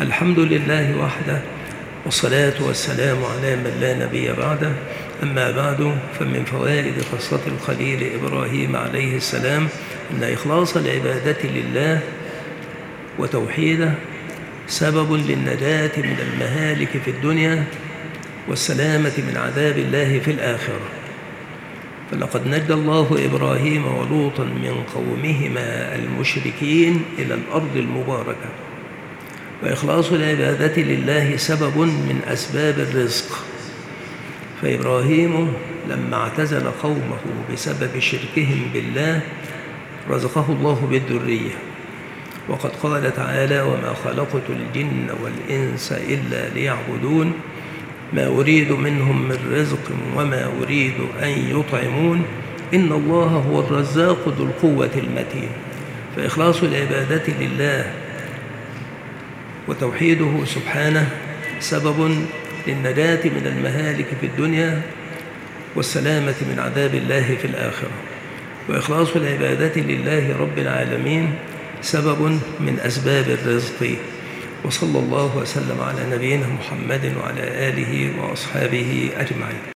الحمد لله وحده، والصلاة والسلام على من لا نبي بعده. أما بعد، فمن فوائد قصة الخليل إبراهيم عليه السلام أن إخلاص العبادة لله وتوحيده سبب للنجاة من المهالك في الدنيا والسلامة من عذاب الله في الآخرة. فلقد نجى الله إبراهيم ولوطا من قومهما المشركين إلى الأرض المباركة. وإخلاص العبادة لله سبب من أسباب الرزق، فإبراهيم لما اعتزل قومه بسبب شركهم بالله رزقه الله بالذرية، وقد قال تعالى: وما خلقت الجن والإنس إلا ليعبدون ما أريد منهم من رزق وما أريد أن يطعمون إن الله هو الرزاق ذو القوة المتين. فإخلاص العبادة لله وتوحيده سبحانه سبب للنجاة من المهالك في الدنيا والسلامة من عذاب الله في الآخرة. وإخلاص العبادة لله رب العالمين سبب من أسباب الرزق. وصلى الله وسلم على نبينا محمد وعلى آله وأصحابه أجمعين.